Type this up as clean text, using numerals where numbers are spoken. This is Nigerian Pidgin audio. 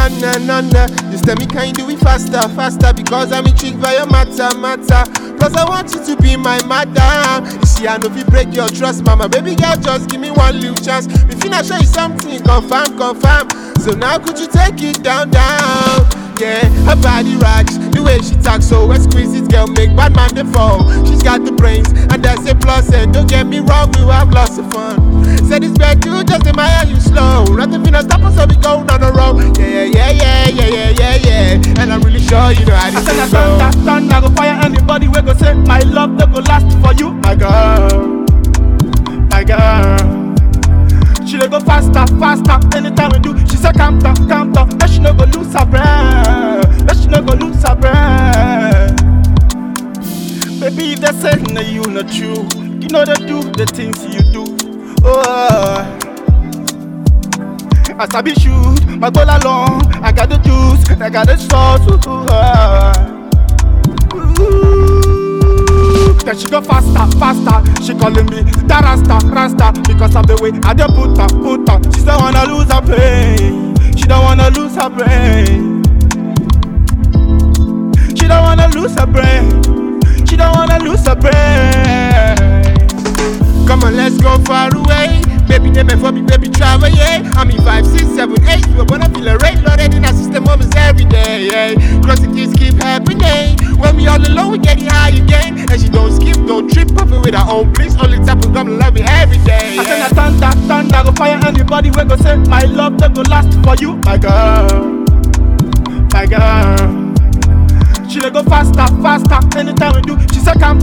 na. Just tell me can you do it faster, faster? Because I'm intrigued by your matter. Cause I want you to be my madam. You see, I know if you break your trust, mama. Baby girl, just give me one little chance. Me finna show you something, confirm. So now could you take it down? Yeah, her body rocks, the way she talks so exquisite, girl, make bad man they fall. She's got the brains, and that's a plus, and don't get me wrong, we will have lots of fun. Said it's bad you just admire you slow. Nothing finna stop us, so we go on the road. Yeah. And I'm really sure you know how this is go. Thunder go fire anybody we go say my love no go last for you, my girl. She dey go faster, anytime we do. She say calm down, let she no go lose her breath, Baby, if they say no, you not true. You know they do the things you do. Oh, as I be shoot, my goal along. I got the juice, I got the sauce. Then she go faster. She calling me the Rasta because of the way I dey put her. She don't wanna lose her brain. She don't wanna lose her brain. Come on, let's go far away. Baby, name for me, baby, travel, yeah. I'm in 5, 6, 7, 8. We're gonna feel a rate loaded in our system moments every day, yeah. Cause the things keep happening. When we all alone, we getting high again. And she don't skip, don't trip, puffin' with her own bliss. Only type of come love me every day, yeah. I say na thunder go fire anybody we go say my love no go last for you, my girl. She dey go faster, anytime we do. She say calm